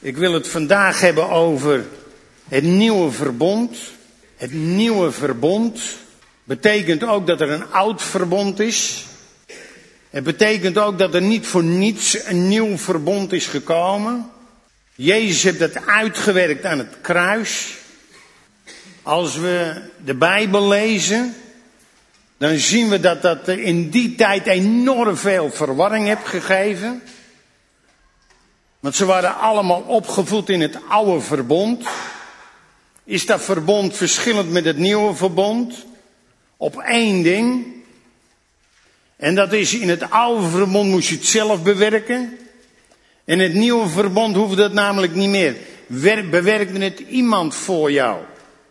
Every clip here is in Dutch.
Ik wil het vandaag hebben over het nieuwe verbond. Het nieuwe verbond betekent ook dat er een oud verbond is. Het betekent ook dat er niet voor niets een nieuw verbond is gekomen. Jezus heeft dat uitgewerkt aan het kruis. Als we de Bijbel lezen, dan zien we dat dat in die tijd enorm veel verwarring heeft gegeven. Want ze waren allemaal opgevoed in het oude verbond. Is dat verbond verschillend met het nieuwe verbond? Op één ding. En dat is, in het oude verbond moest je het zelf bewerken. In het nieuwe verbond hoefde dat namelijk niet meer. Bewerkte het iemand voor jou.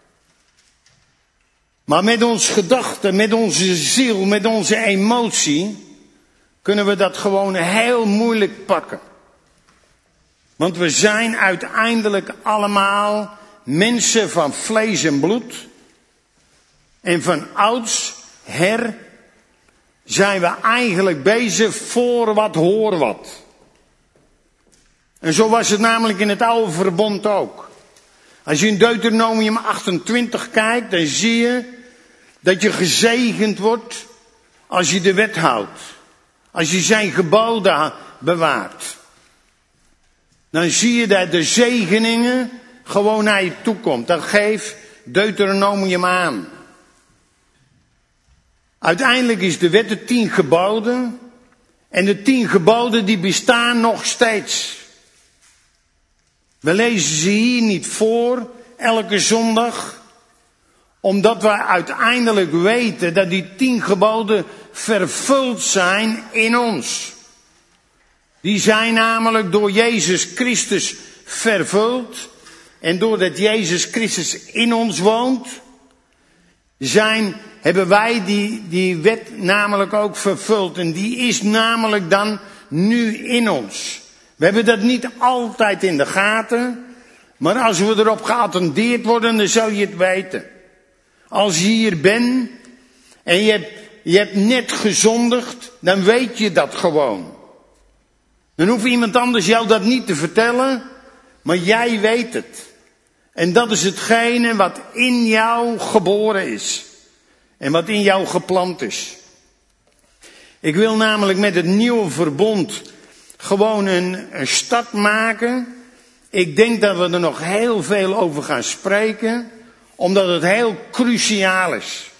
Maar met ons gedachten, met onze ziel, met onze emotie, kunnen we dat gewoon heel moeilijk pakken. Want we zijn uiteindelijk allemaal mensen van vlees en bloed. En van oudsher zijn we eigenlijk bezig voor wat hoor wat. En zo was het namelijk in het oude verbond ook. Als je in Deuteronomium 28 kijkt, dan zie je dat je gezegend wordt als je de wet houdt. Als je zijn geboden bewaart. Dan zie je dat de zegeningen gewoon naar je toe komt. Dat geeft Deuteronomium aan. Uiteindelijk is de wet de 10 geboden. En de 10 geboden die bestaan nog steeds. We lezen ze hier niet voor, elke zondag. Omdat we uiteindelijk weten dat die 10 geboden vervuld zijn in ons. Die zijn namelijk door Jezus Christus vervuld. En doordat Jezus Christus in ons woont, hebben wij die wet namelijk ook vervuld. En die is namelijk dan nu in ons. We hebben dat niet altijd in de gaten. Maar als we erop geattendeerd worden, dan zou je het weten. Als je hier bent en je hebt net gezondigd, dan weet je dat gewoon. Dan hoeft iemand anders jou dat niet te vertellen, maar jij weet het. En dat is hetgene wat in jou geboren is. En wat in jou geplant is. Ik wil namelijk met het nieuwe verbond gewoon een start maken. Ik denk dat we er nog heel veel over gaan spreken. Omdat het heel cruciaal is.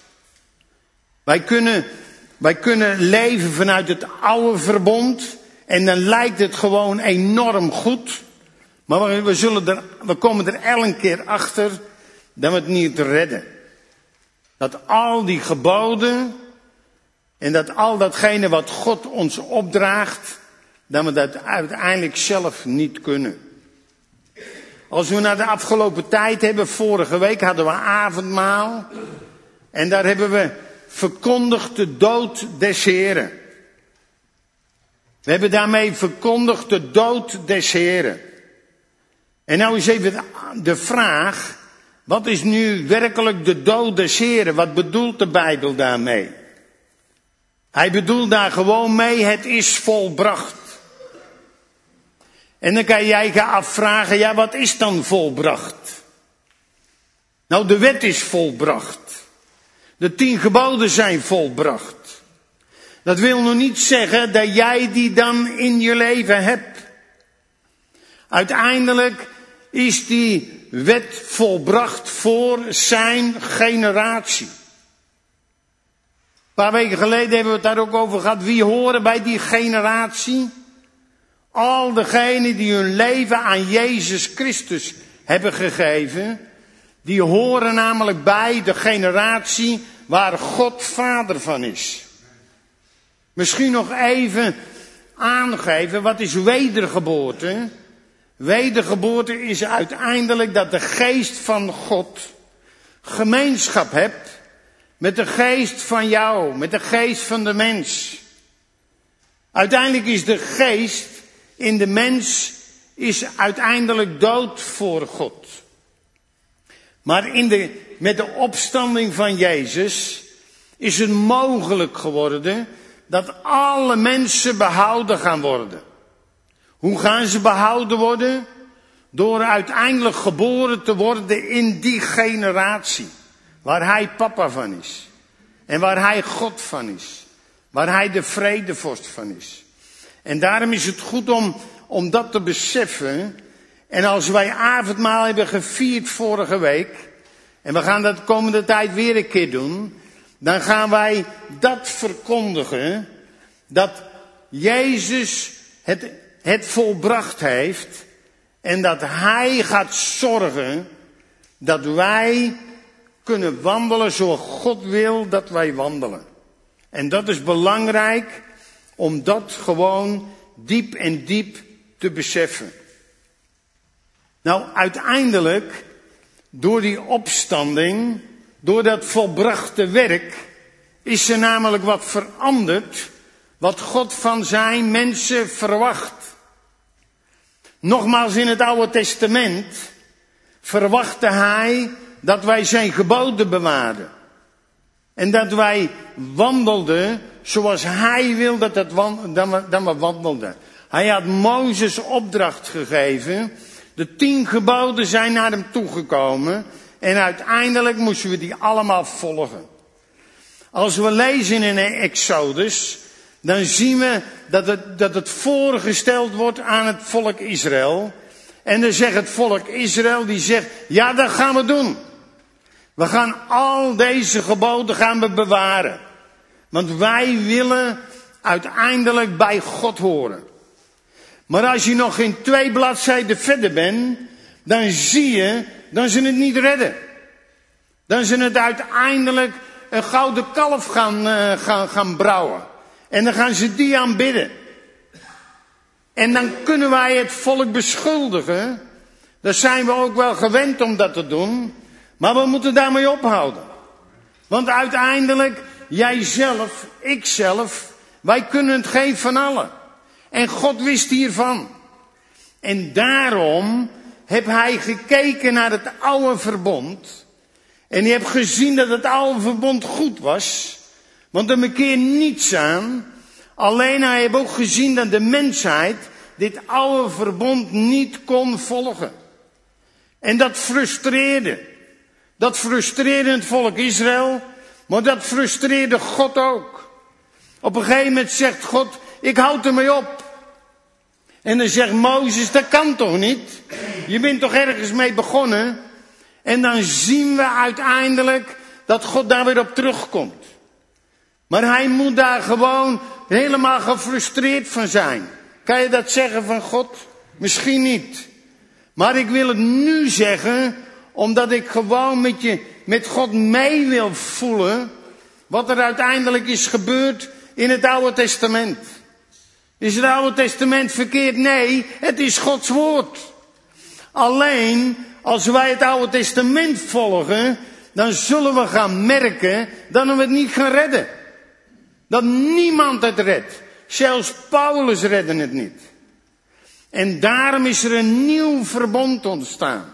Wij kunnen leven vanuit het oude verbond. En dan lijkt het gewoon enorm goed. Maar we komen er elke keer achter dat we het niet redden. Dat al die geboden en dat al datgene wat God ons opdraagt, dat we dat uiteindelijk zelf niet kunnen. Als we naar de afgelopen tijd hebben, vorige week hadden we avondmaal. En daar hebben we verkondigd de dood des Heren. We hebben daarmee verkondigd de dood des Heren. En nou is even de vraag, wat is nu werkelijk de dood des Heren? Wat bedoelt de Bijbel daarmee? Hij bedoelt daar gewoon mee, het is volbracht. En dan kan jij gaan afvragen, ja, wat is dan volbracht? Nou, de wet is volbracht. De 10 geboden zijn volbracht. Dat wil nog niet zeggen dat jij die dan in je leven hebt. Uiteindelijk is die wet volbracht voor zijn generatie. Een paar weken geleden hebben we het daar ook over gehad. Wie horen bij die generatie? Al degenen die hun leven aan Jezus Christus hebben gegeven, die horen namelijk bij de generatie waar God vader van is. Misschien nog even aangeven, wat is wedergeboorte? Wedergeboorte is uiteindelijk dat de geest van God gemeenschap hebt met de geest van jou, met de geest van de mens. Uiteindelijk is de geest in de mens is uiteindelijk dood voor God. Maar met de opstanding van Jezus is het mogelijk geworden dat alle mensen behouden gaan worden. Hoe gaan ze behouden worden? Door uiteindelijk geboren te worden in die generatie. Waar hij papa van is. En waar hij God van is. Waar hij de vredevorst van is. En daarom is het goed om dat te beseffen. En als wij avondmaal hebben gevierd vorige week. En we gaan dat de komende tijd weer een keer doen. Dan gaan wij dat verkondigen. Dat Jezus het volbracht heeft. En dat hij gaat zorgen dat wij kunnen wandelen zoals God wil dat wij wandelen. En dat is belangrijk om dat gewoon diep en diep te beseffen. Nou, uiteindelijk, door die opstanding, door dat volbrachte werk, is er namelijk wat veranderd, wat God van zijn mensen verwacht. Nogmaals, in het Oude Testament verwachtte hij dat wij zijn geboden bewaarden. En dat wij wandelden zoals hij wil dat we wandelden. Hij had Mozes opdracht gegeven. De 10 geboden zijn naar hem toegekomen. En uiteindelijk moesten we die allemaal volgen. Als we lezen in Exodus, dan zien we dat het voorgesteld wordt aan het volk Israël. En dan zegt het volk Israël, die zegt, ja, dat gaan we doen. We gaan al deze geboden gaan we bewaren. Want wij willen uiteindelijk bij God horen. Maar als je nog geen 2 bladzijden verder bent, dan zie je dat ze het niet redden. Dan ze het uiteindelijk een gouden kalf gaan brouwen. En dan gaan ze die aanbidden. En dan kunnen wij het volk beschuldigen. Dat zijn we ook wel gewend om dat te doen. Maar we moeten daarmee ophouden. Want uiteindelijk, jijzelf, ikzelf, wij kunnen het geen van allen. En God wist hiervan. En daarom heb hij gekeken naar het oude verbond. En hij heeft gezien dat het oude verbond goed was. Want er bekeert niets aan. Alleen hij heeft ook gezien dat de mensheid dit oude verbond niet kon volgen. En dat frustreerde. Dat frustreerde het volk Israël. Maar dat frustreerde God ook. Op een gegeven moment zegt God, ik houd ermee op. En dan zegt Mozes, dat kan toch niet? Je bent toch ergens mee begonnen? En dan zien we uiteindelijk dat God daar weer op terugkomt. Maar hij moet daar gewoon helemaal gefrustreerd van zijn. Kan je dat zeggen van God? Misschien niet. Maar ik wil het nu zeggen, omdat ik gewoon met God mee wil voelen wat er uiteindelijk is gebeurd in het Oude Testament. Is het Oude Testament verkeerd? Nee, het is Gods woord. Alleen, als wij het Oude Testament volgen, dan zullen we gaan merken dat we het niet gaan redden. Dat niemand het redt. Zelfs Paulus redde het niet. En daarom is er een nieuw verbond ontstaan.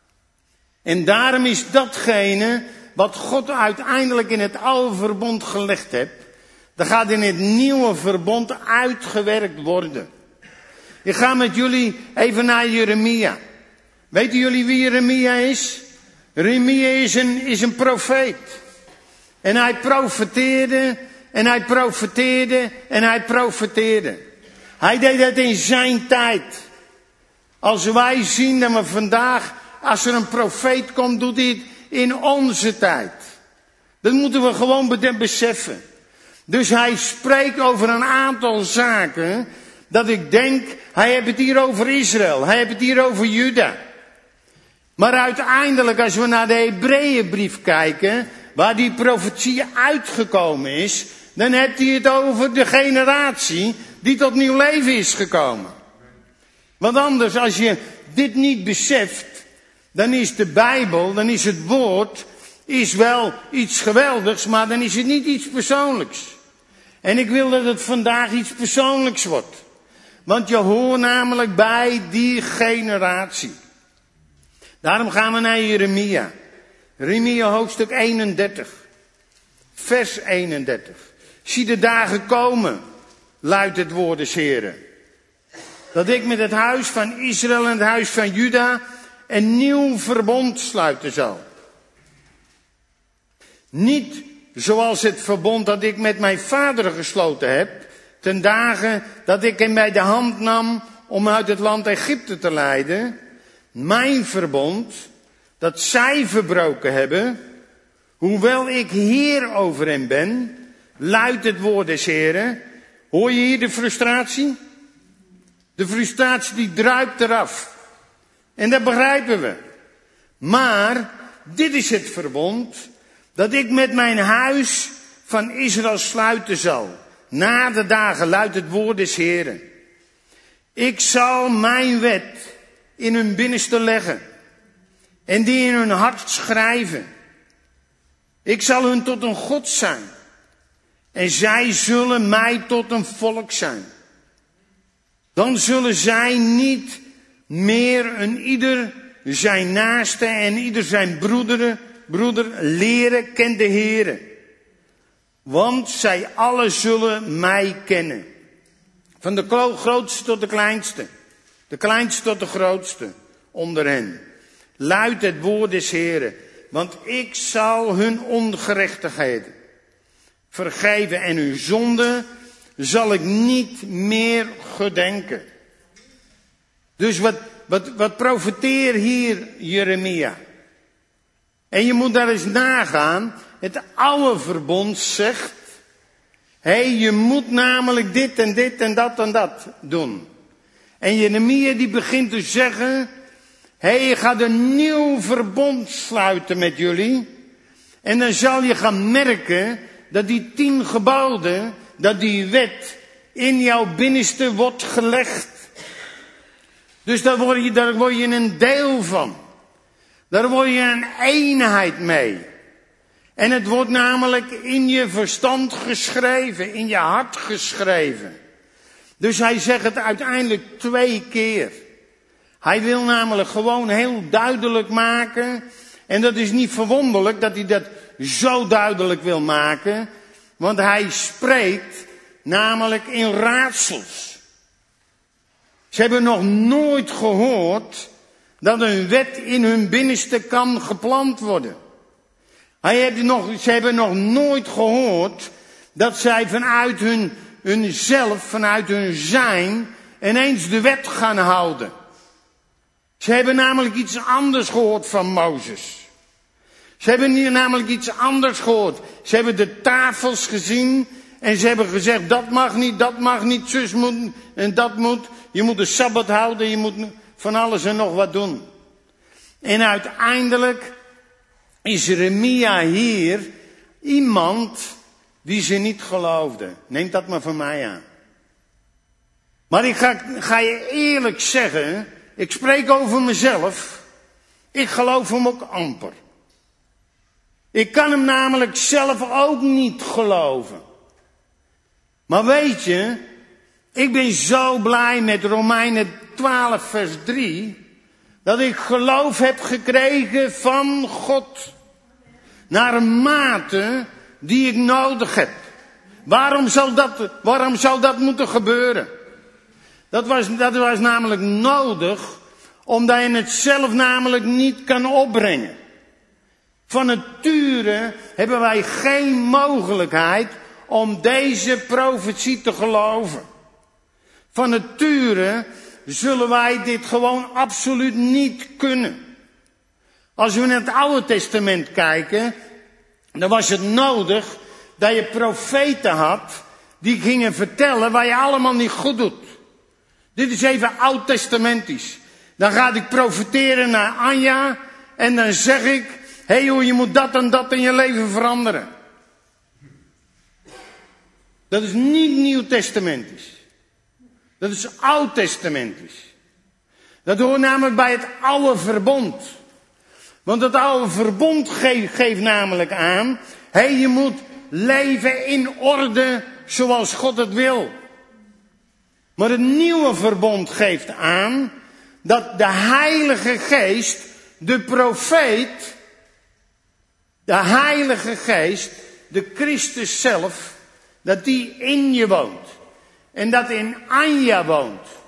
En daarom is datgene wat God uiteindelijk in het oude verbond gelegd heeft, dat gaat in het nieuwe verbond uitgewerkt worden. Ik ga met jullie even naar Jeremia. Weten jullie wie Jeremia is? Jeremia is een profeet. En hij profeteerde, en hij profeteerde, en hij profeteerde. Hij deed het in zijn tijd. Als wij zien dat we vandaag, als er een profeet komt, doet hij het in onze tijd. Dat moeten we gewoon beseffen. Dus hij spreekt over een aantal zaken, dat ik denk, hij heeft het hier over Israël, hij heeft het hier over Juda. Maar uiteindelijk, als we naar de Hebreeënbrief kijken, waar die profetie uitgekomen is, dan heeft hij het over de generatie die tot nieuw leven is gekomen. Want anders, als je dit niet beseft, dan is de Bijbel, dan is het woord, is wel iets geweldigs, maar dan is het niet iets persoonlijks. En ik wil dat het vandaag iets persoonlijks wordt. Want je hoort namelijk bij die generatie. Daarom gaan we naar Jeremia. Jeremia hoofdstuk 31. Vers 31. Zie de dagen komen, luidt het woord des Heren. dat ik met het huis van Israël en het huis van Juda een nieuw verbond sluiten zal. Niet zoals het verbond dat ik met mijn vader gesloten heb, ten dagen dat ik hem bij de hand nam om uit het land Egypte te leiden. Mijn verbond, dat zij verbroken hebben, hoewel ik Heer over hen ben, luidt het woord des Heren. Hoor je hier de frustratie? De frustratie die druipt eraf. En dat begrijpen we. Maar dit is het verbond dat ik met mijn huis van Israël sluiten zal. Na de dagen luidt het woord des Heren. Ik zal mijn wet in hun binnenste leggen en die in hun hart schrijven. Ik zal hun tot een God zijn en zij zullen mij tot een volk zijn. Dan zullen zij niet meer een ieder zijn naaste en ieder zijn broeder leren kent de Heere. Want zij allen zullen mij kennen. Van de grootste tot de kleinste. De kleinste tot de grootste onder hen. Luidt het woord des Heren. Want ik zal hun ongerechtigheden vergeven en hun zonde zal ik niet meer gedenken. Dus wat profeteert hier Jeremia? En je moet daar eens nagaan. Het oude verbond zegt, je moet namelijk dit en dit en dat doen. En Jeremia die begint te zeggen, je gaat een nieuw verbond sluiten met jullie. En dan zal je gaan merken dat die 10 geboden, dat die wet in jouw binnenste wordt gelegd. Dus daar word je een deel van. Daar word je een eenheid mee. En het wordt namelijk in je verstand geschreven, in je hart geschreven. Dus hij zegt het uiteindelijk 2 keer. Hij wil namelijk gewoon heel duidelijk maken. En dat is niet verwonderlijk dat hij dat zo duidelijk wil maken. Want hij spreekt namelijk in raadsels. Ze hebben nog nooit gehoord dat een wet in hun binnenste kan geplant worden. Ze hebben nog nooit gehoord dat zij vanuit hunzelf, vanuit hun zijn, ineens de wet gaan houden. Ze hebben namelijk iets anders gehoord van Mozes. Ze hebben hier namelijk iets anders gehoord. Ze hebben de tafels gezien en ze hebben gezegd, dat mag niet, zus moet en dat moet. Je moet de Sabbat houden, je moet van alles en nog wat doen. En uiteindelijk is Jeremia hier iemand die ze niet geloofde. Neem dat maar van mij aan. Maar ik ga je eerlijk zeggen, ik spreek over mezelf, ik geloof hem ook amper. Ik kan hem namelijk zelf ook niet geloven. Maar weet je, ik ben zo blij met Romeinen 12 vers 3, dat ik geloof heb gekregen van God. Naar een mate die ik nodig heb. Waarom zou dat moeten gebeuren? Dat was namelijk nodig, omdat je het zelf namelijk niet kan opbrengen. Van nature hebben wij geen mogelijkheid om deze profetie te geloven. Van nature zullen wij dit gewoon absoluut niet kunnen. Als we naar het Oude Testament kijken, dan was het nodig dat je profeten had die gingen vertellen wat je allemaal niet goed doet. Dit is even oud-testamentisch. Dan ga ik profeteren naar Anja en dan zeg ik, joh, je moet dat en dat in je leven veranderen. Dat is niet nieuw-testamentisch. Dat is oud-testamentisch. Dat hoort namelijk bij het oude verbond. Want het oude verbond geeft namelijk aan, je moet leven in orde zoals God het wil. Maar het nieuwe verbond geeft aan dat de Heilige Geest, de profeet, de Heilige Geest, de Christus zelf, dat die in je woont. En dat in Anja woont.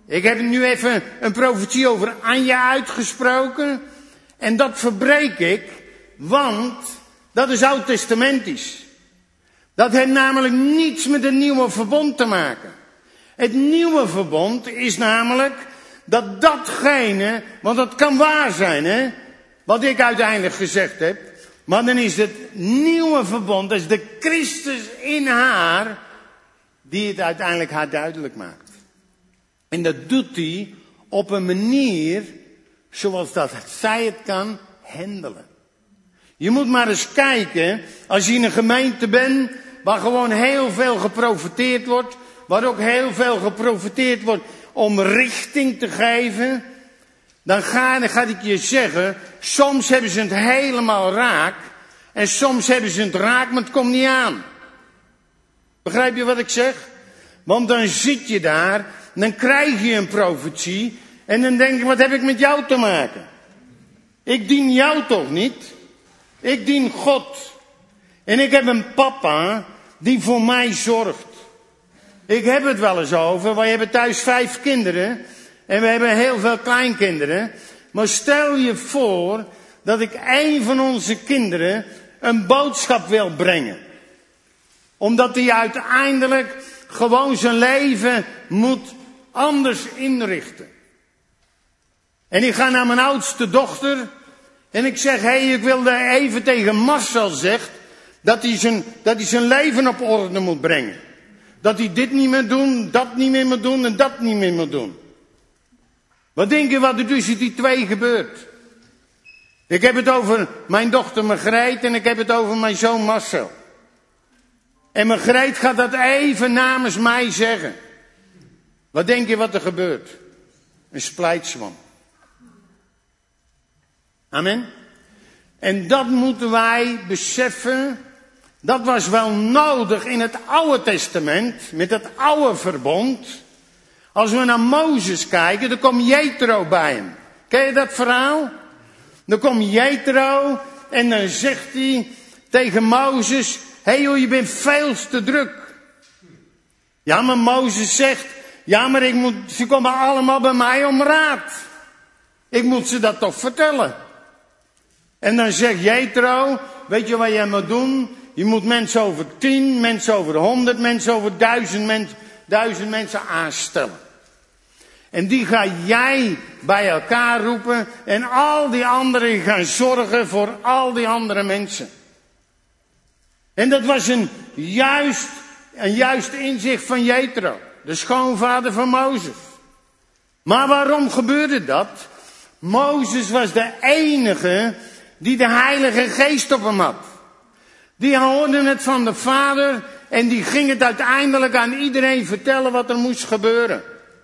Ik heb nu even een profetie over Anja uitgesproken. En dat verbreek ik, want dat is oud-testamentisch. Dat heeft namelijk niets met het nieuwe verbond te maken. Het nieuwe verbond is namelijk dat datgene, want dat kan waar zijn, hè, wat ik uiteindelijk gezegd heb. Maar dan is het nieuwe verbond, dat is de Christus in haar, die het uiteindelijk haar duidelijk maakt. En dat doet hij op een manier zoals dat zij het kan handelen. Je moet maar eens kijken, als je in een gemeente bent waar gewoon heel veel geprofeteerd wordt, waar ook heel veel geprofeteerd wordt om richting te geven, dan ga ik je zeggen, soms hebben ze het helemaal raak en soms hebben ze het raak, maar het komt niet aan. Begrijp je wat ik zeg? Want dan zit je daar, dan krijg je een profetie en dan denk je, wat heb ik met jou te maken? Ik dien jou toch niet? Ik dien God. En ik heb een papa die voor mij zorgt. Ik heb het wel eens over, wij hebben thuis 5 kinderen en we hebben heel veel kleinkinderen. Maar stel je voor dat ik een van onze kinderen een boodschap wil brengen. Omdat hij uiteindelijk gewoon zijn leven moet anders inrichten. En ik ga naar mijn oudste dochter en ik zeg, ik wil even tegen Marcel zeggen dat hij zijn leven op orde moet brengen. Dat hij dit niet meer doen, dat niet meer moet doen en dat niet meer moet doen. Wat denk je wat er tussen die 2 gebeurt? Ik heb het over mijn dochter Margreet en ik heb het over mijn zoon Marcel. En Margreet gaat dat even namens mij zeggen. Wat denk je wat er gebeurt? Een splijtswam. Amen. En dat moeten wij beseffen. Dat was wel nodig in het Oude Testament, met het oude verbond. Als we naar Mozes kijken, dan komt Jethro bij hem. Ken je dat verhaal? Dan komt Jethro en dan zegt hij tegen Mozes, joh, je bent veel te druk. Ja, maar Mozes zegt, ja, maar ze komen allemaal bij mij om raad. Ik moet ze dat toch vertellen. En dan zegt Jethro, weet je wat jij moet doen? Je moet mensen over 10, mensen over 100, mensen over 1000 mensen aanstellen. En die ga jij bij elkaar roepen en al die anderen gaan zorgen voor al die andere mensen. En dat was een juist inzicht van Jethro, de schoonvader van Mozes. Maar waarom gebeurde dat? Mozes was de enige die de Heilige Geest op hem had. Die hoorde het van de Vader en die ging het uiteindelijk aan iedereen vertellen wat er moest gebeuren.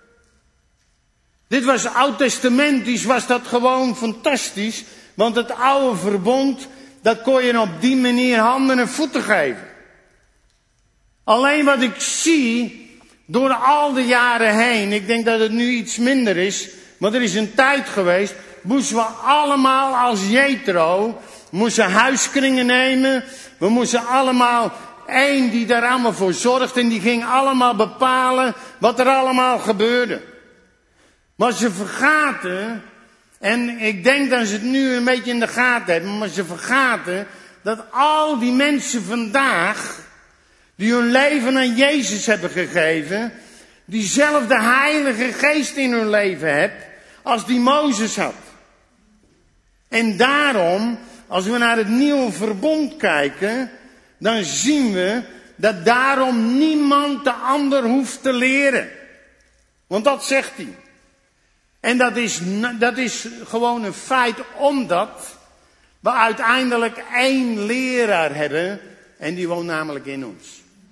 Dit was oud-testamentisch, was dat gewoon fantastisch. Want het oude verbond, dat kon je op die manier handen en voeten geven. Alleen wat ik zie, door al de jaren heen, ik denk dat het nu iets minder is, maar er is een tijd geweest, moesten we allemaal als Jethro, moesten huiskringen nemen. We moesten allemaal één die daar allemaal voor zorgt en die ging allemaal bepalen wat er allemaal gebeurde. Maar ze vergaten, en ik denk dat ze het nu een beetje in de gaten hebben, maar ze vergaten dat al die mensen vandaag, die hun leven aan Jezus hebben gegeven, diezelfde Heilige Geest in hun leven hebben, als die Mozes had. En daarom, als we naar het nieuwe verbond kijken, dan zien we dat daarom niemand de ander hoeft te leren. Want dat zegt hij. En dat is gewoon een feit, omdat we uiteindelijk 1 leraar hebben en die woont namelijk in ons.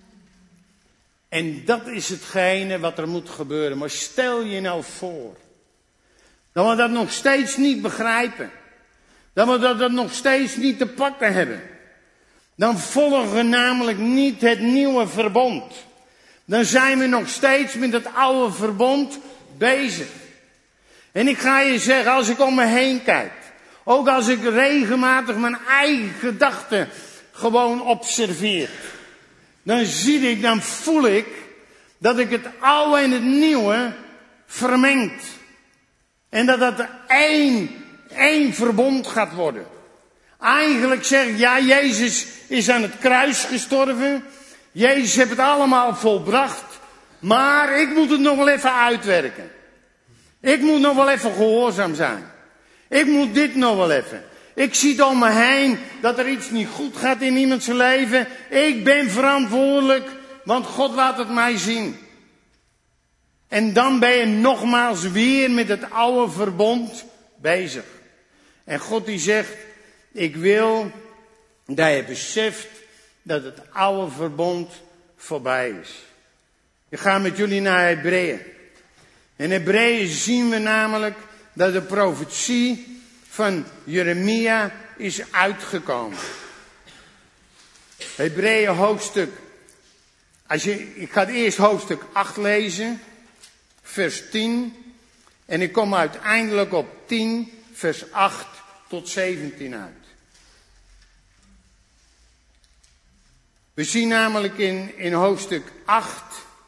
En dat is hetgene wat er moet gebeuren. Maar stel je nou voor dat we dat nog steeds niet begrijpen. Dat we dat nog steeds niet te pakken hebben. Dan volgen we namelijk niet het nieuwe verbond. Dan zijn we nog steeds met het oude verbond bezig. En ik ga je zeggen, als ik om me heen kijk, ook als ik regelmatig mijn eigen gedachten gewoon observeer, dan voel ik dat ik het oude en het nieuwe vermengt. En dat het één verbond gaat worden. Eigenlijk zeg ik, ja, Jezus is aan het kruis gestorven. Jezus heeft het allemaal volbracht. Maar ik moet het nog wel even uitwerken. Ik moet nog wel even gehoorzaam zijn. Ik moet dit nog wel even. Ik zie om me heen dat er iets niet goed gaat in iemands leven. Ik ben verantwoordelijk, want God laat het mij zien. En dan ben je nogmaals weer met het oude verbond bezig. En God die zegt, ik wil dat je beseft dat het oude verbond voorbij is. Ik ga met jullie naar Hebreeën. In Hebreeën zien we namelijk dat de profetie van Jeremia is uitgekomen. Hebreeën hoofdstuk. Ik ga eerst hoofdstuk 8 lezen. Vers 10. En ik kom uiteindelijk op 10 vers 8 tot 17 uit. We zien namelijk in hoofdstuk 8,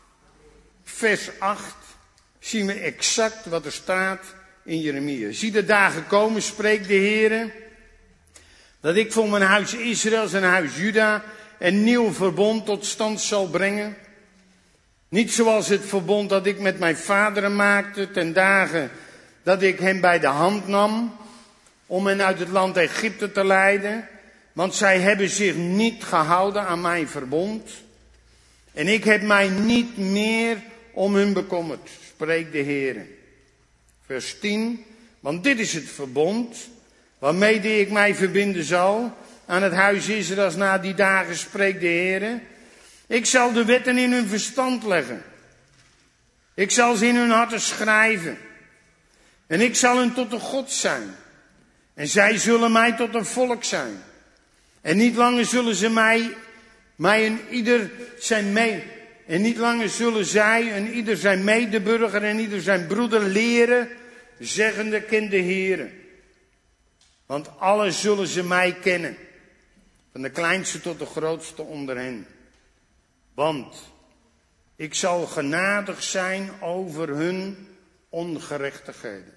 vers 8, zien we exact wat er staat in Jeremia. Zie de dagen komen, spreekt de Heere, dat ik voor mijn huis Israël en huis Juda een nieuw verbond tot stand zal brengen. Niet zoals het verbond dat ik met mijn vaderen maakte ten dagen dat ik hen bij de hand nam om hen uit het land Egypte te leiden. Want zij hebben zich niet gehouden aan mijn verbond. En ik heb mij niet meer om hun bekommerd, spreekt de Heer. Vers 10. Want dit is het verbond waarmee ik mij verbinden zal aan het huis Israëls na die dagen, spreekt de Heer. Ik zal de wetten in hun verstand leggen. Ik zal ze in hun harten schrijven. En ik zal hun tot een God zijn. En zij zullen mij tot een volk zijn. En niet langer zullen ze mij en ieder zijn en niet langer zullen zij en ieder zijn medeburger en ieder zijn broeder leren, zeggende, ken de Heere. Want alle zullen ze mij kennen, van de kleinste tot de grootste onder hen. Want ik zal genadig zijn over hun ongerechtigheden.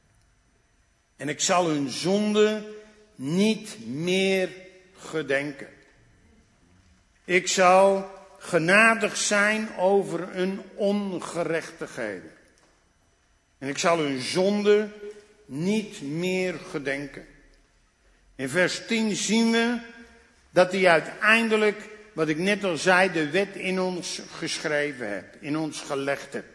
En ik zal hun zonde niet meer gedenken. Ik zal genadig zijn over hun ongerechtigheden. En ik zal hun zonde niet meer gedenken. In vers 10 zien we dat hij uiteindelijk, wat ik net al zei, de wet in ons geschreven hebt, in ons gelegd hebt.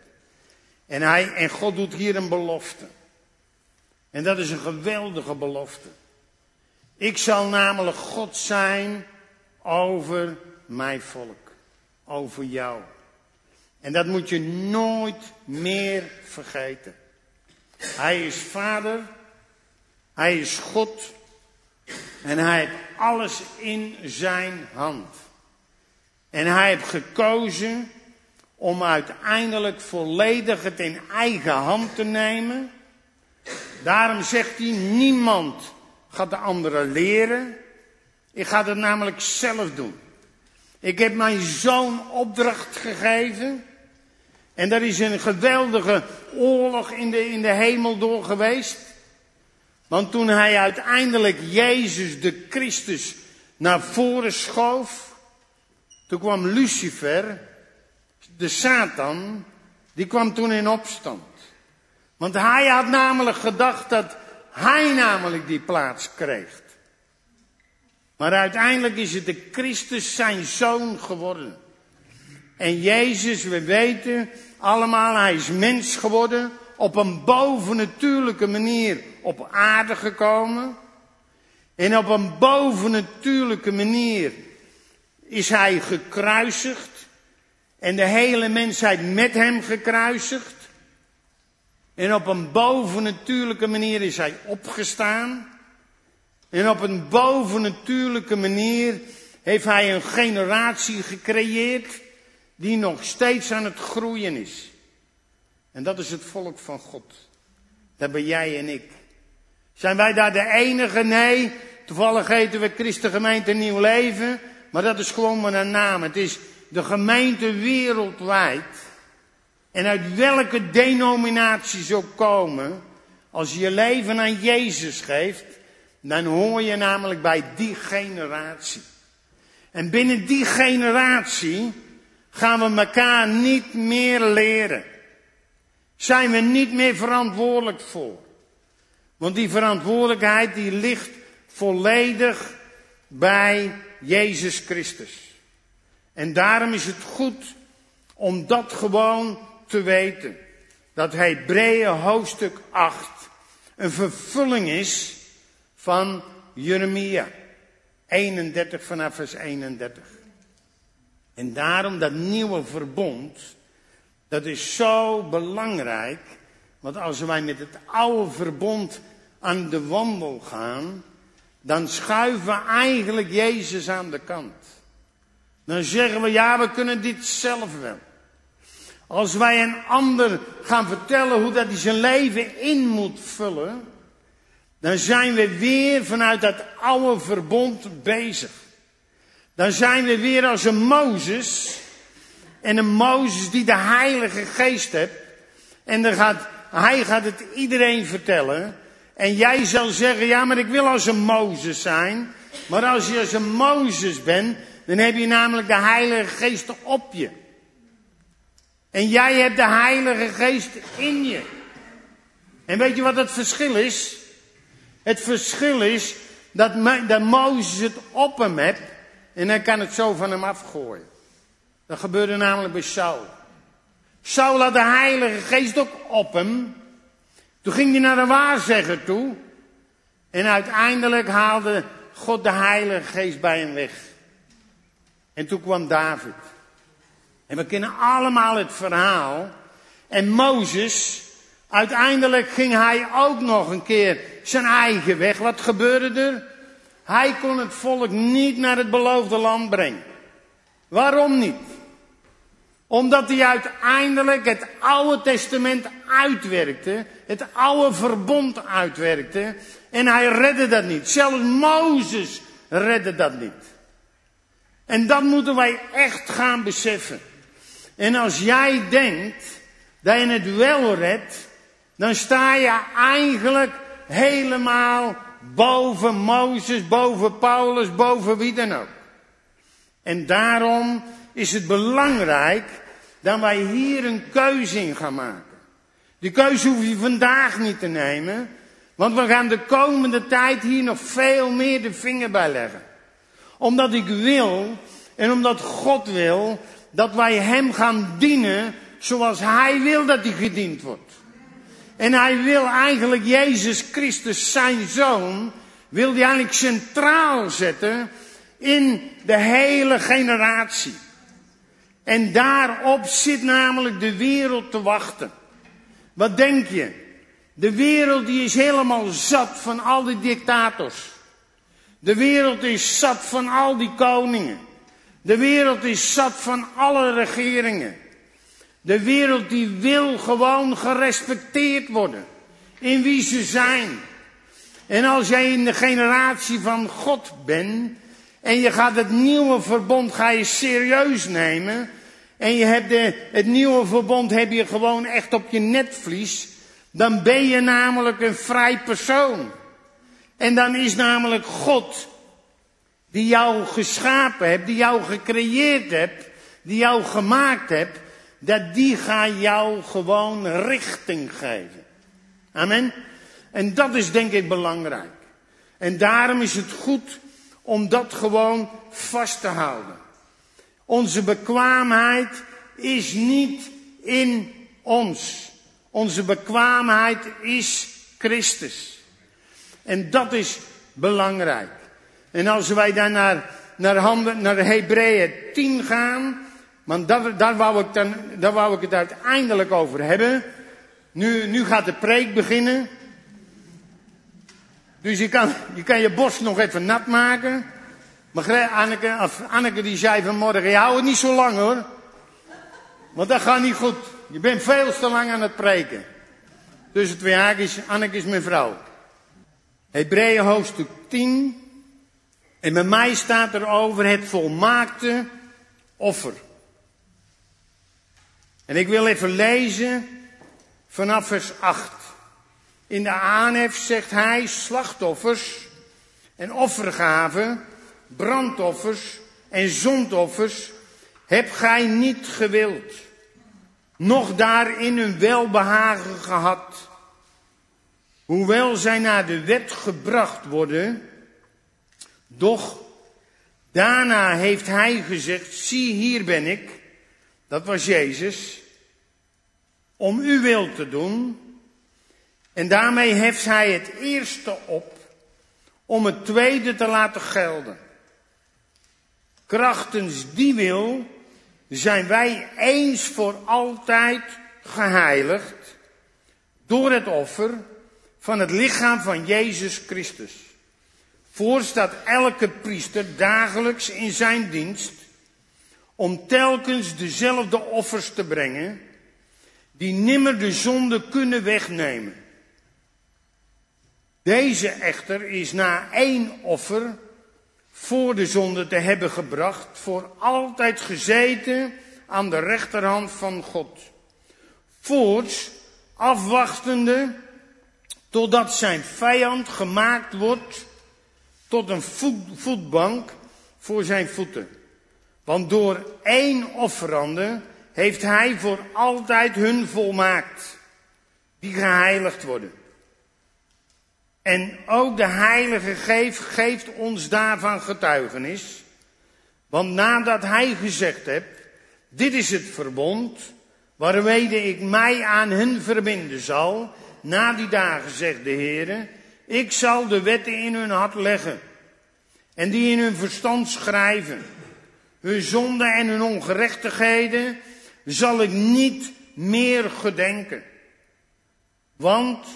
En God doet hier een belofte. En dat is een geweldige belofte. Ik zal namelijk God zijn over mijn volk, over jou. En dat moet je nooit meer vergeten. Hij is Vader, hij is God en hij heeft alles in zijn hand. En hij heeft gekozen om uiteindelijk volledig het in eigen hand te nemen. Daarom zegt hij, niemand gaat de anderen leren. Ik ga het namelijk zelf doen. Ik heb mijn zoon opdracht gegeven. En er is een geweldige oorlog in de hemel door geweest. Want toen hij uiteindelijk Jezus de Christus naar voren schoof, toen kwam Lucifer, de Satan, die kwam toen in opstand. Want hij had namelijk gedacht dat hij namelijk die plaats kreeg. Maar uiteindelijk is het de Christus zijn zoon geworden. En Jezus, we weten allemaal, hij is mens geworden, op een bovennatuurlijke manier op aarde gekomen. En op een bovennatuurlijke manier is hij gekruisigd. En de hele mensheid met hem gekruisigd. En op een bovennatuurlijke manier is hij opgestaan. En op een bovennatuurlijke manier heeft hij een generatie gecreëerd die nog steeds aan het groeien is. En dat is het volk van God. Dat ben jij en ik. Zijn wij daar de enige? Nee, toevallig heten we Christengemeente Nieuw Leven. Maar dat is gewoon maar een naam. Het is de gemeente wereldwijd. En uit welke denominatie ze ook komen, als je je leven aan Jezus geeft, dan hoor je namelijk bij die generatie. En binnen die generatie gaan we elkaar niet meer leren. Zijn we niet meer verantwoordelijk voor. Want die verantwoordelijkheid die ligt volledig bij Jezus Christus. En daarom is het goed om dat gewoon te weten. Dat Hebreeën hoofdstuk 8 een vervulling is van Jeremia 31 vanaf vers 31. En daarom dat nieuwe verbond, dat is zo belangrijk. Want als wij met het oude verbond aan de wandel gaan, dan schuiven we eigenlijk Jezus aan de kant. Dan zeggen we, ja, we kunnen dit zelf wel. Als wij een ander gaan vertellen hoe dat hij zijn leven in moet vullen, dan zijn we weer vanuit dat oude verbond bezig. Dan zijn we weer als een Mozes. En een Mozes die de Heilige Geest hebt. En hij gaat het iedereen vertellen. En jij zal zeggen, ja, maar ik wil als een Mozes zijn. Maar als je als een Mozes bent, dan heb je namelijk de Heilige Geest op je. En jij hebt de Heilige Geest in je. En weet je wat het verschil is? Het verschil is dat Mozes het op hem heeft en hij kan het zo van hem afgooien. Dat gebeurde namelijk bij Saul. Saul had de Heilige Geest ook op hem. Toen ging hij naar de waarzegger toe. En uiteindelijk haalde God de Heilige Geest bij hem weg. En toen kwam David. En we kennen allemaal het verhaal. En Mozes, uiteindelijk ging hij ook nog een keer zijn eigen weg. Wat gebeurde er? Hij kon het volk niet naar het beloofde land brengen. Waarom niet? Omdat hij uiteindelijk het Oude Testament uitwerkte. Het oude verbond uitwerkte. En hij redde dat niet. Zelfs Mozes redde dat niet. En dat moeten wij echt gaan beseffen. En als jij denkt dat je het wel redt, dan sta je eigenlijk helemaal boven Mozes, boven Paulus, boven wie dan ook. En daarom is het belangrijk dat wij hier een keuze in gaan maken. Die keuze hoef je vandaag niet te nemen, want we gaan de komende tijd hier nog veel meer de vinger bij leggen. Omdat ik wil en omdat God wil dat wij hem gaan dienen zoals hij wil dat hij gediend wordt. En hij wil eigenlijk Jezus Christus, zijn zoon, wil hij eigenlijk centraal zetten in de hele generatie. En daarop zit namelijk de wereld te wachten. Wat denk je? De wereld die is helemaal zat van al die dictators. De wereld is zat van al die koningen. De wereld is zat van alle regeringen. De wereld die wil gewoon gerespecteerd worden. In wie ze zijn. En als jij in de generatie van God bent. En je gaat het nieuwe verbond ga je serieus nemen. En je hebt het nieuwe verbond heb je gewoon echt op je netvlies. Dan ben je namelijk een vrij persoon. En dan is namelijk God, die jou geschapen hebt, die jou gecreëerd hebt, die jou gemaakt hebt, dat die gaat jou gewoon richting geven. Amen. En dat is denk ik belangrijk. En daarom is het goed om dat gewoon vast te houden. Onze bekwaamheid is niet in ons. Onze bekwaamheid is Christus. En dat is belangrijk. En als wij dan naar Hebreeën 10 gaan, want daar wou ik het uiteindelijk over hebben. Nu gaat de preek beginnen. Dus je kan je borst nog even nat maken. Maar Anneke die zei vanmorgen, je houdt het niet zo lang hoor. Want dat gaat niet goed. Je bent veel te lang aan het preken. Tussen twee haakjes, Anneke is mijn vrouw. Hebreeën hoofdstuk 10. En bij mij staat er over het volmaakte offer. En ik wil even lezen vanaf vers 8. In de aanhef zegt hij: slachtoffers en offergaven, brandoffers en zondoffers hebt gij niet gewild, noch daarin een welbehagen gehad. Hoewel zij naar de wet gebracht worden, doch daarna heeft hij gezegd: zie, hier ben ik, dat was Jezus, om uw wil te doen. En daarmee heft hij het eerste op om het tweede te laten gelden. Krachtens die wil zijn wij eens voor altijd geheiligd door het offer van het lichaam van Jezus Christus. Voor staat elke priester dagelijks in zijn dienst om telkens dezelfde offers te brengen, die nimmer de zonde kunnen wegnemen. Deze echter is na één offer voor de zonde te hebben gebracht, voor altijd gezeten aan de rechterhand van God. Voorts afwachtende totdat zijn vijand gemaakt wordt tot een voetbank voor zijn voeten. Want door één offerande heeft hij voor altijd hun volmaakt, die geheiligd worden. En ook de Heilige geeft ons daarvan getuigenis. Want nadat hij gezegd heeft: dit is het verbond waarmede ik mij aan hen verbinden zal, na die dagen, zegt de Heere, ik zal de wetten in hun hart leggen en die in hun verstand schrijven. Hun zonden en hun ongerechtigheden zal ik niet meer gedenken. Want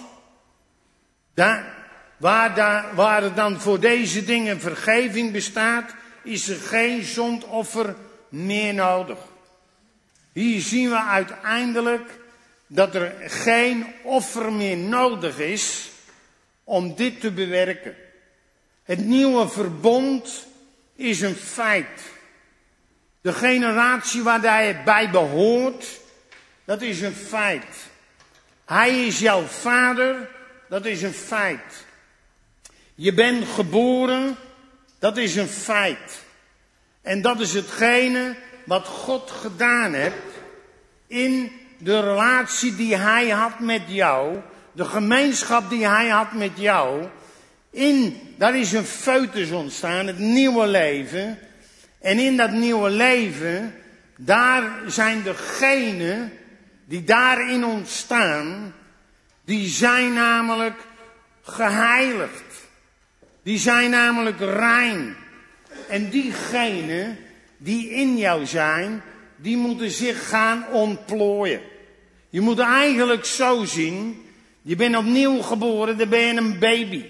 waar er dan voor deze dingen vergeving bestaat, is er geen zondoffer meer nodig. Hier zien we uiteindelijk dat er geen offer meer nodig is om dit te bewerken. Het nieuwe verbond is een feit. De generatie waar hij bij behoort, dat is een feit. Hij is jouw vader, dat is een feit. Je bent geboren, dat is een feit. En dat is hetgene wat God gedaan heeft in de relatie die hij had met jou, de gemeenschap die hij had met jou. Daar is een foetus ontstaan, het nieuwe leven. En in dat nieuwe leven, daar zijn degenen die daarin ontstaan, die zijn namelijk geheiligd. Die zijn namelijk rein. En diegenen die in jou zijn, die moeten zich gaan ontplooien. Je moet eigenlijk zo zien, je bent opnieuw geboren, dan ben je een baby.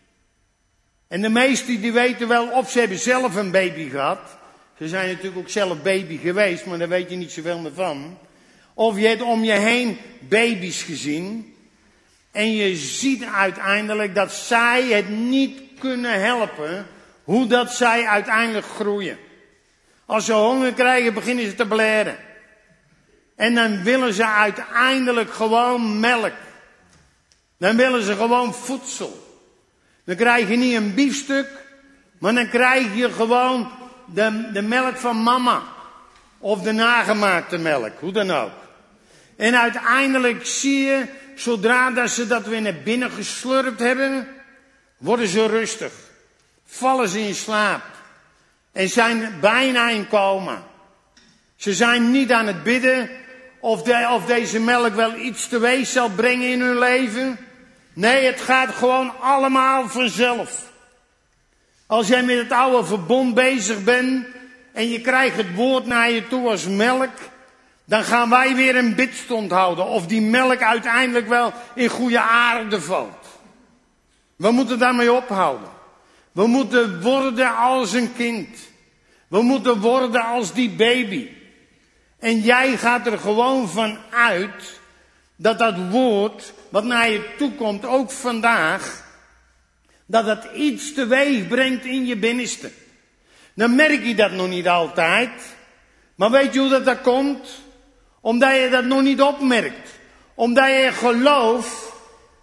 En de meesten die weten wel of ze hebben zelf een baby gehad. Ze zijn natuurlijk ook zelf baby geweest, maar daar weet je niet zoveel meer van. Of je hebt om je heen baby's gezien. En je ziet uiteindelijk dat zij het niet kunnen helpen hoe dat zij uiteindelijk groeien. Als ze honger krijgen, beginnen ze te blaren. En dan willen ze uiteindelijk gewoon melk. Dan willen ze gewoon voedsel. Dan krijg je niet een biefstuk, maar dan krijg je gewoon de melk van mama. Of de nagemaakte melk, hoe dan ook. En uiteindelijk zie je, zodra dat ze dat weer naar binnen geslurpt hebben, worden ze rustig. Vallen ze in slaap. En zijn bijna in coma. Ze zijn niet aan het bidden of deze melk wel iets teweeg zal brengen in hun leven. Nee, het gaat gewoon allemaal vanzelf. Als jij met het oude verbond bezig bent en je krijgt het woord naar je toe als melk, dan gaan wij weer een bidstond houden of die melk uiteindelijk wel in goede aarde valt. We moeten daarmee ophouden. We moeten worden als een kind. We moeten worden als die baby. En jij gaat er gewoon van uit dat dat woord wat naar je toe komt, ook vandaag, dat het iets teweeg brengt in je binnenste. Dan merk je dat nog niet altijd. Maar weet je hoe dat komt? Omdat je dat nog niet opmerkt. Omdat je geloof,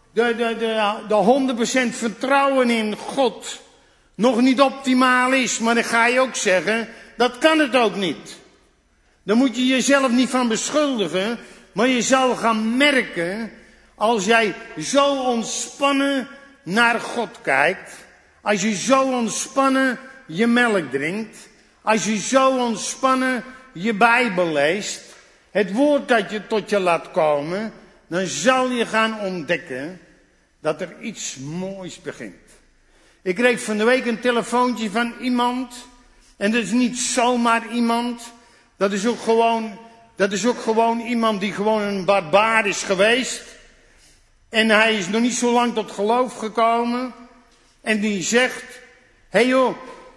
de 100% vertrouwen in God, nog niet optimaal is. Maar dan ga je ook zeggen, dat kan het ook niet. Dan moet je jezelf niet van beschuldigen. Maar je zal gaan merken, als jij zo ontspannen naar God kijkt. Als je zo ontspannen je melk drinkt. Als je zo ontspannen je Bijbel leest. Het woord dat je tot je laat komen. Dan zal je gaan ontdekken dat er iets moois begint. Ik kreeg van de week een telefoontje van iemand. En dat is niet zomaar iemand. Dat is ook gewoon iemand die gewoon een barbaar is geweest. En hij is nog niet zo lang tot geloof gekomen. En die zegt, hé joh,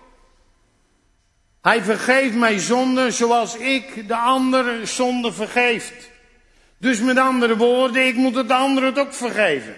hij vergeeft mij zonde zoals ik de andere zonde vergeeft. Dus met andere woorden, ik moet het de anderen het ook vergeven.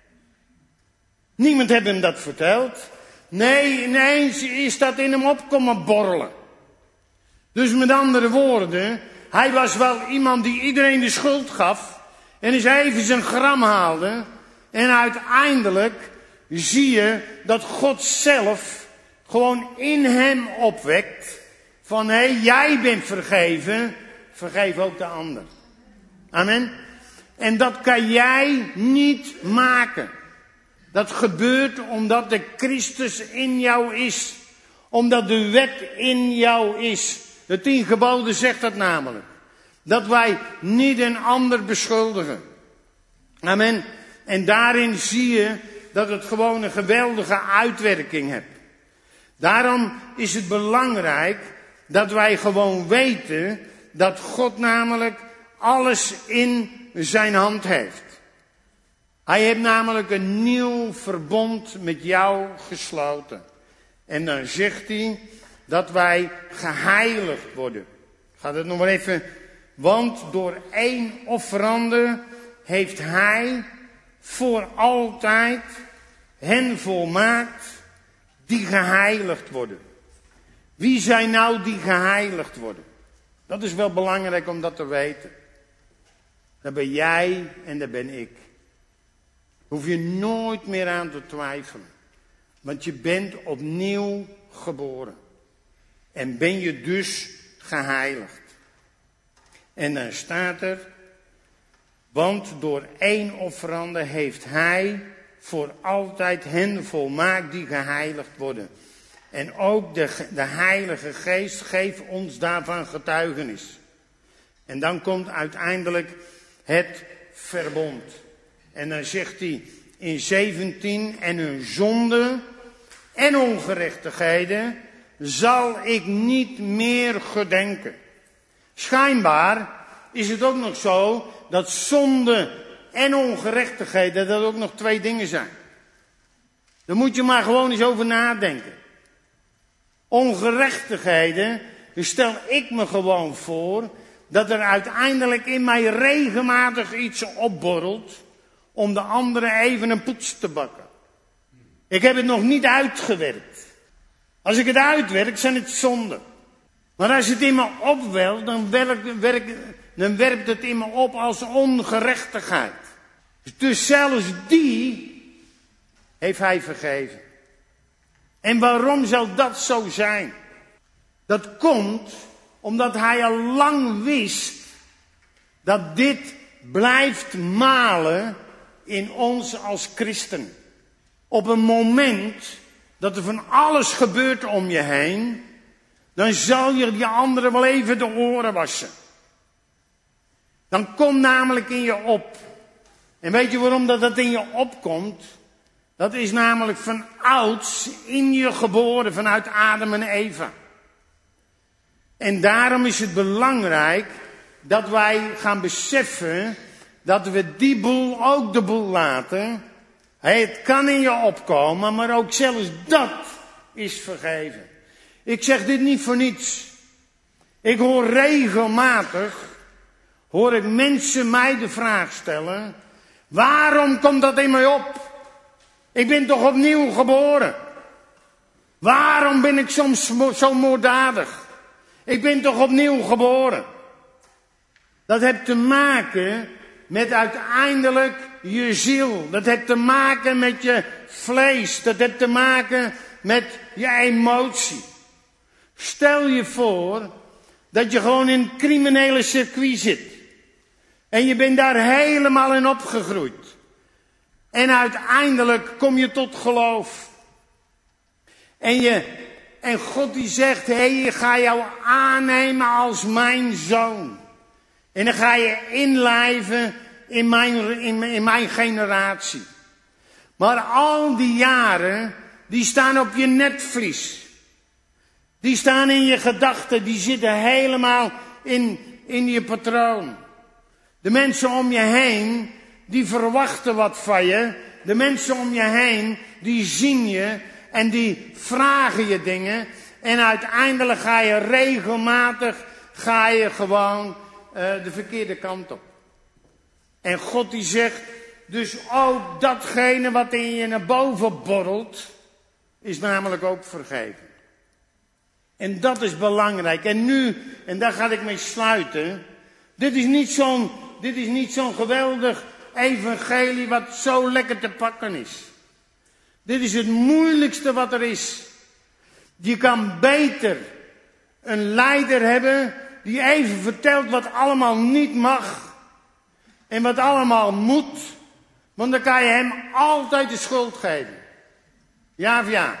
Niemand heeft hem dat verteld. Nee, ineens is dat in hem opkomen borrelen. Dus met andere woorden, hij was wel iemand die iedereen de schuld gaf. En eens even zijn gram haalde. En uiteindelijk zie je dat God zelf gewoon in hem opwekt. Van hé, jij bent vergeven, vergeef ook de ander. Amen. En dat kan jij niet maken. Dat gebeurt omdat de Christus in jou is. Omdat de wet in jou is. De 10 geboden zegt dat namelijk. Dat wij niet een ander beschuldigen. Amen. En daarin zie je dat het gewoon een geweldige uitwerking heeft. Daarom is het belangrijk dat wij gewoon weten dat God namelijk alles in zijn hand heeft. Hij heeft namelijk een nieuw verbond met jou gesloten. En dan zegt hij dat wij geheiligd worden. Ik ga het nog maar even. Want door 1 offerande heeft hij voor altijd hen volmaakt die geheiligd worden. Wie zijn nou die geheiligd worden? Dat is wel belangrijk om dat te weten. Dat ben jij en dat ben ik. Hoef je nooit meer aan te twijfelen. Want je bent opnieuw geboren. En ben je dus geheiligd. En dan staat er, want door 1 offerande heeft hij voor altijd hen volmaakt die geheiligd worden. En ook de Heilige Geest geeft ons daarvan getuigenis. En dan komt uiteindelijk het verbond. En dan zegt hij in 17, en hun zonde en ongerechtigheden zal ik niet meer gedenken. Schijnbaar is het ook nog zo dat zonde en ongerechtigheden dat ook nog 2 dingen zijn. Daar moet je maar gewoon eens over nadenken. Ongerechtigheden, dus stel ik me gewoon voor dat er uiteindelijk in mij regelmatig iets opborrelt om de anderen even een poets te bakken. Ik heb het nog niet uitgewerkt. Als ik het uitwerk, zijn het zonden. Maar als het in me opwelt, dan werpt het in me op als ongerechtigheid. Dus zelfs die heeft hij vergeven. En waarom zou dat zo zijn? Dat komt omdat hij al lang wist dat dit blijft malen in ons als christen. Op een moment dat er van alles gebeurt om je heen, dan zal je die anderen wel even de oren wassen. Dan komt namelijk in je op. En weet je waarom dat in je opkomt? Dat is namelijk van ouds in je geboren, vanuit Adam en Eva. En daarom is het belangrijk dat wij gaan beseffen dat we die boel ook de boel laten. Het kan in je opkomen, maar ook zelfs dat is vergeven. Ik zeg dit niet voor niets. Ik hoor regelmatig, mensen mij de vraag stellen, waarom komt dat in mij op? Ik ben toch opnieuw geboren? Waarom ben ik soms zo moorddadig? Ik ben toch opnieuw geboren? Dat heeft te maken met uiteindelijk je ziel. Dat heeft te maken met je vlees. Dat heeft te maken met je emotie. Stel je voor dat je gewoon in een criminele circuit zit. En je bent daar helemaal in opgegroeid. En uiteindelijk kom je tot geloof. En God die zegt, ik ga jou aannemen als mijn zoon. En dan ga je inlijven in mijn generatie. Maar al die jaren, die staan op je netvlies. Die staan in je gedachten, die zitten helemaal in je patroon. De mensen om je heen, die verwachten wat van je. De mensen om je heen, die zien je en die vragen je dingen. En uiteindelijk ga je regelmatig, gewoon de verkeerde kant op. En God die zegt, dus ook datgene wat in je naar boven borrelt, is namelijk ook vergeven. En dat is belangrijk. En nu, en daar ga ik mee sluiten. Dit is niet zo'n geweldig evangelie wat zo lekker te pakken is. Dit is het moeilijkste wat er is. Je kan beter een leider hebben die even vertelt wat allemaal niet mag. En wat allemaal moet. Want dan kan je hem altijd de schuld geven. Ja of ja?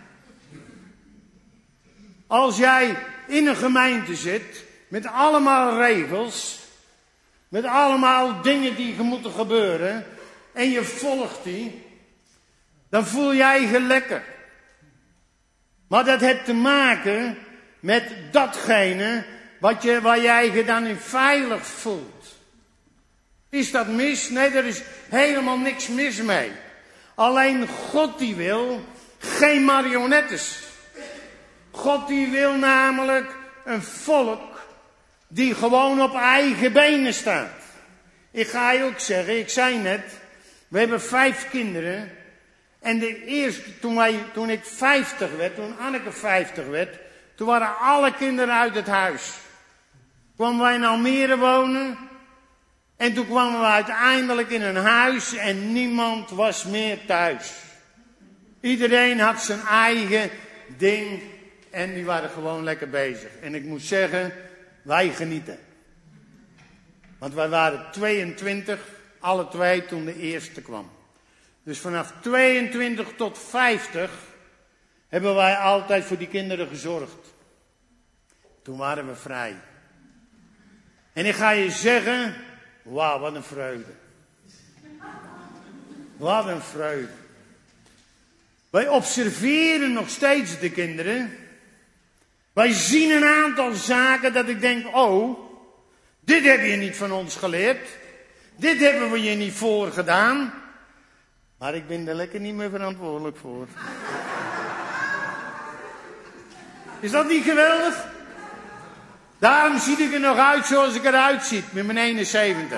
Als jij in een gemeente zit met allemaal regels, met allemaal dingen die moeten gebeuren, en je volgt die, dan voel jij je lekker. Maar dat heeft te maken met datgene waar jij je dan in veilig voelt. Is dat mis? Nee, er is helemaal niks mis mee. Alleen God die wil geen marionettes. God die wil namelijk een volk die gewoon op eigen benen staat. Ik ga je ook zeggen, ik zei net, we hebben 5 kinderen. En de eerste, toen ik 50 werd, toen Anneke 50 werd, toen waren alle kinderen uit het huis. Kwamen wij in Almere wonen. En toen kwamen we uiteindelijk in een huis en niemand was meer thuis. Iedereen had zijn eigen ding en die waren gewoon lekker bezig. En ik moet zeggen, wij genieten. Want wij waren 22, alle twee, toen de eerste kwam. Dus vanaf 22 tot 50 hebben wij altijd voor die kinderen gezorgd. Toen waren we vrij. En ik ga je zeggen, wauw, wat een vreugde. Wat een vreugde. Wij observeren nog steeds de kinderen. Wij zien een aantal zaken dat ik denk, oh, dit heb je niet van ons geleerd. Dit hebben we je niet voorgedaan. Maar ik ben er lekker niet meer verantwoordelijk voor. Is dat niet geweldig? Daarom zie ik er nog uit zoals ik eruit zie, met mijn 71.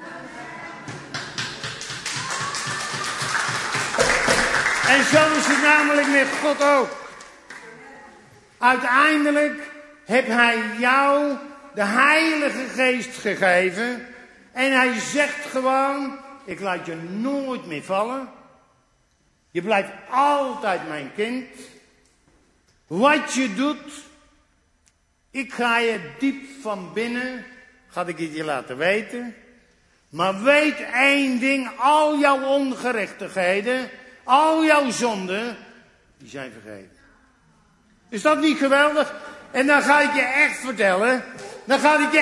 En zo is het namelijk met God ook. Uiteindelijk heeft hij jou de Heilige Geest gegeven. En hij zegt gewoon, ik laat je nooit meer vallen. Je blijft altijd mijn kind. Wat je doet, ik ga je diep van binnen, ga ik het je laten weten. Maar weet één ding, al jouw ongerechtigheden, al jouw zonden, die zijn vergeven. Is dat niet geweldig? En dan ga ik je echt vertellen, dan ga ik je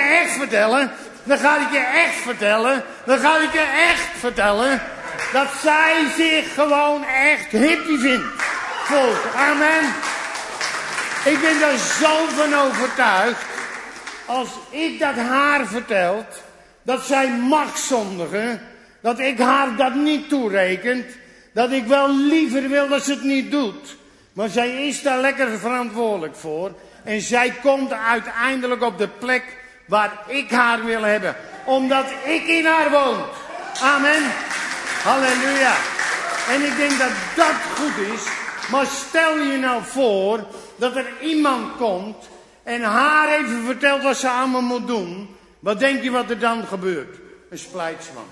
echt vertellen, dat zij zich gewoon echt hippie vindt. Volk, amen. Ik ben daar zo van overtuigd, als ik dat haar vertelt, dat zij mag zondigen, dat ik haar dat niet toerekent, dat ik wel liever wil dat ze het niet doet. Maar zij is daar lekker verantwoordelijk voor. En zij komt uiteindelijk op de plek waar ik haar wil hebben. Omdat ik in haar woon. Amen. Halleluja. En ik denk dat dat goed is. Maar stel je nou voor dat er iemand komt en haar even vertelt wat ze allemaal moet doen. Wat denk je wat er dan gebeurt? Een splijtswam.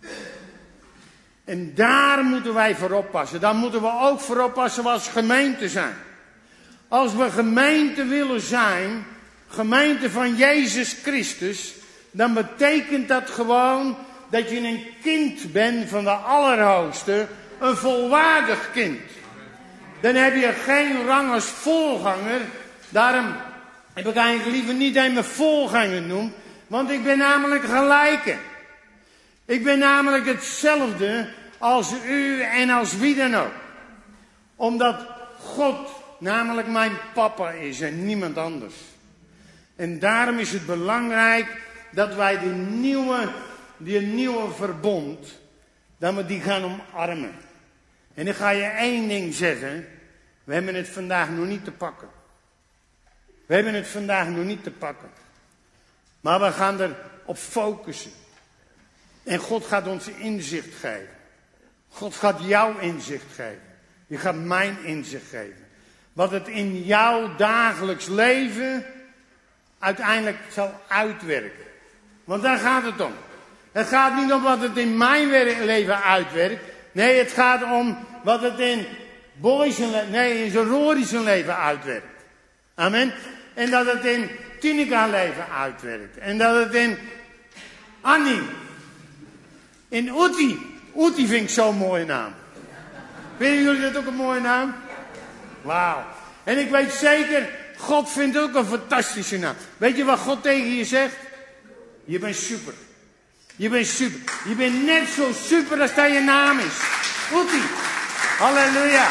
En daar moeten wij voor oppassen. Daar moeten we ook voor oppassen als gemeente zijn. Als we gemeente willen zijn, gemeente van Jezus Christus, dan betekent dat gewoon dat je een kind bent van de Allerhoogste, een volwaardig kind. Dan heb je geen rang als voorganger. Daarom heb ik eigenlijk liever niet een me voorganger genoemd, want ik ben namelijk gelijke. Ik ben namelijk hetzelfde als u en als wie dan ook. Omdat God namelijk mijn papa is en niemand anders. En daarom is het belangrijk dat wij die nieuwe verbond, dat we die gaan omarmen. En ik ga je één ding zeggen. We hebben het vandaag nog niet te pakken. We hebben het vandaag nog niet te pakken. Maar we gaan erop focussen. En God gaat ons inzicht geven. God gaat jou inzicht geven. Je gaat mijn inzicht geven. Wat het in jouw dagelijks leven uiteindelijk zal uitwerken. Want daar gaat het om. Het gaat niet om wat het in mijn leven uitwerkt. Nee, het gaat om wat het in in zijn Rory zijn leven uitwerkt. Amen. En dat het in Tineka leven uitwerkt. En dat het in Annie, in Uti vind ik zo'n mooie naam. Vinden jullie dat ook een mooie naam? Wauw. En ik weet zeker, God vindt ook een fantastische naam. Weet je wat God tegen je zegt? Je bent super. Je bent super. Je bent net zo super als dat je naam is. Uti. Halleluja.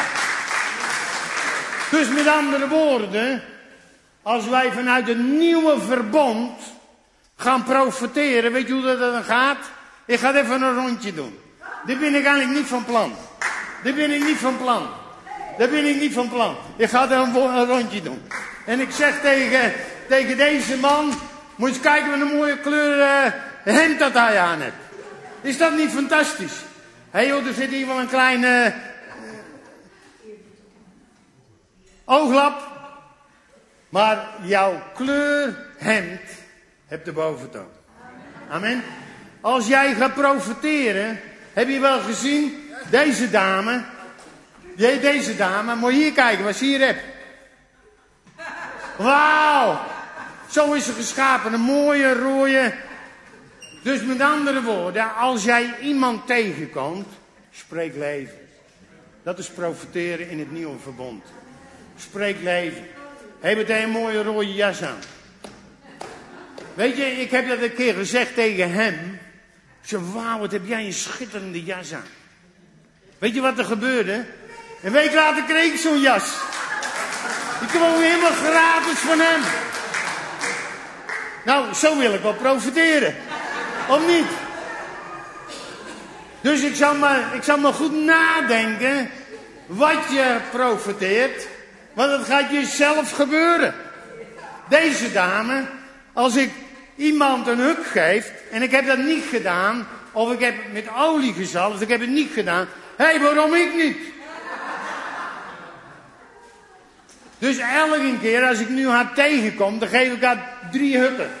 Dus met andere woorden, als wij vanuit een nieuwe verbond gaan profiteren, weet je hoe dat dan gaat? Ik ga even een rondje doen. Dit ben ik eigenlijk niet van plan. Dit ben ik niet van plan. Dat ben ik niet van plan. Ik ga er een rondje doen. En ik zeg tegen deze man, moet je eens kijken wat een mooie kleur hemd dat hij aan heeft. Is dat niet fantastisch? Hé joh, er zit hier wel een kleine ooglap. Maar jouw kleur hemd hebt de boventoon. Amen. Als jij gaat profiteren, heb je wel gezien, deze dame, moet je hier kijken wat ze hier hebt. Wauw, zo is ze geschapen, een mooie rode. Dus met andere woorden, als jij iemand tegenkomt, spreek leven. Dat is profiteren in het nieuwe verbond. Spreek leven. Hij heeft een mooie rode jas aan. Weet je, ik heb dat een keer gezegd tegen hem. Ik zei, wauw, wat heb jij een schitterende jas aan. Weet je wat er gebeurde? Een week later kreeg ik zo'n jas. Die kwam helemaal gratis van hem. Nou, zo wil ik wel profiteren. Of niet? Dus ik zal maar goed nadenken wat je profiteert. Want het gaat jezelf gebeuren. Deze dame, als ik iemand een huk geef, en ik heb dat niet gedaan, of ik heb met olie gezalfd, ik heb het niet gedaan. Hé, waarom ik niet? Dus elke keer als ik nu haar tegenkom, dan geef ik haar 3 hukken.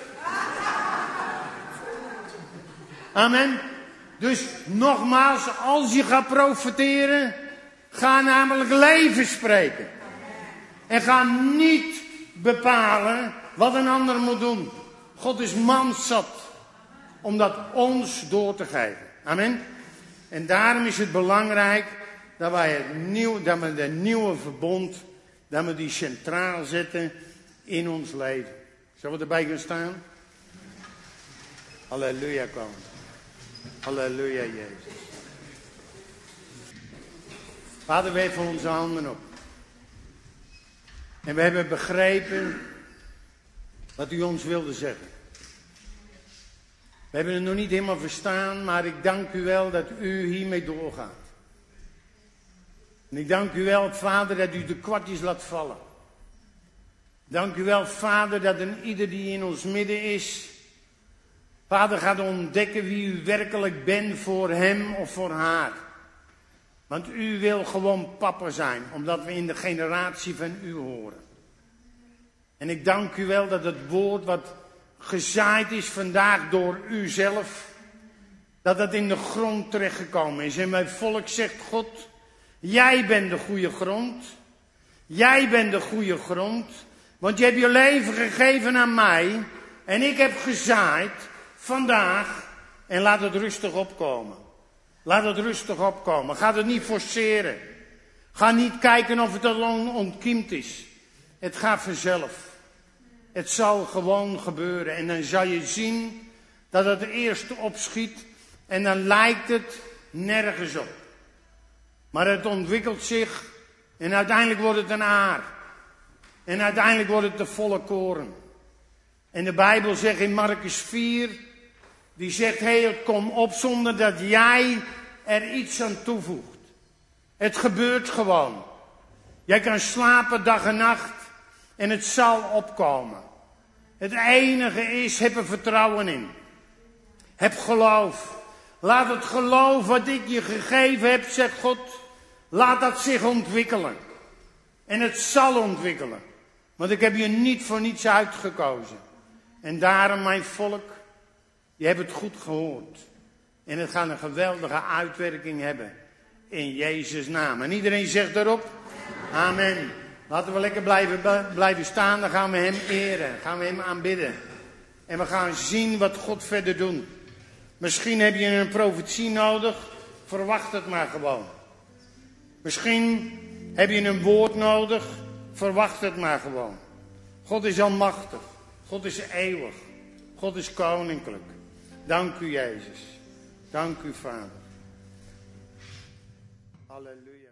Amen. Dus nogmaals, als je gaat profiteren, ga namelijk leven spreken. En ga niet bepalen wat een ander moet doen. God is manzat om dat ons door te geven. Amen. En daarom is het belangrijk dat wij de nieuwe verbond, dat we die centraal zetten in ons leven. Zullen we erbij gaan staan? Halleluja, kom. Halleluja, Jezus. Vader, we heffen onze handen op. En we hebben begrepen wat u ons wilde zeggen. We hebben het nog niet helemaal verstaan, maar ik dank u wel dat u hiermee doorgaat. En ik dank u wel, Vader, dat u de kwartjes laat vallen. Dank u wel, Vader, dat een ieder die in ons midden is, Vader, gaat ontdekken wie u werkelijk bent voor hem of voor haar. Want u wil gewoon papa zijn, omdat we in de generatie van u horen. En ik dank u wel dat het woord wat gezaaid is vandaag door u zelf, dat het in de grond terechtgekomen is. En mijn volk zegt, God, jij bent de goede grond. Jij bent de goede grond. Want je hebt je leven gegeven aan mij. En ik heb gezaaid vandaag. En laat het rustig opkomen. Laat het rustig opkomen. Ga het niet forceren. Ga niet kijken of het al ontkiemd is. Het gaat vanzelf. Het zal gewoon gebeuren. En dan zal je zien dat het eerst opschiet. En dan lijkt het nergens op. Maar het ontwikkelt zich. En uiteindelijk wordt het een aar. En uiteindelijk wordt het de volle koren. En de Bijbel zegt in Markus 4. Die zegt, het kom op zonder dat jij er iets aan toevoegt. Het gebeurt gewoon. Jij kan slapen dag en nacht. En het zal opkomen. Het enige is, heb er vertrouwen in. Heb geloof. Laat het geloof wat ik je gegeven heb, zegt God, laat dat zich ontwikkelen. En het zal ontwikkelen. Want ik heb je niet voor niets uitgekozen. En daarom, mijn volk, je hebt het goed gehoord. En het gaat een geweldige uitwerking hebben. In Jezus' naam. En iedereen zegt erop, amen. Laten we lekker blijven staan, dan gaan we hem eren. Gaan we hem aanbidden. En we gaan zien wat God verder doet. Misschien heb je een profetie nodig. Verwacht het maar gewoon. Misschien heb je een woord nodig. Verwacht het maar gewoon. God is almachtig. God is eeuwig. God is koninklijk. Dank u, Jezus. Dank u, Vader. Halleluja.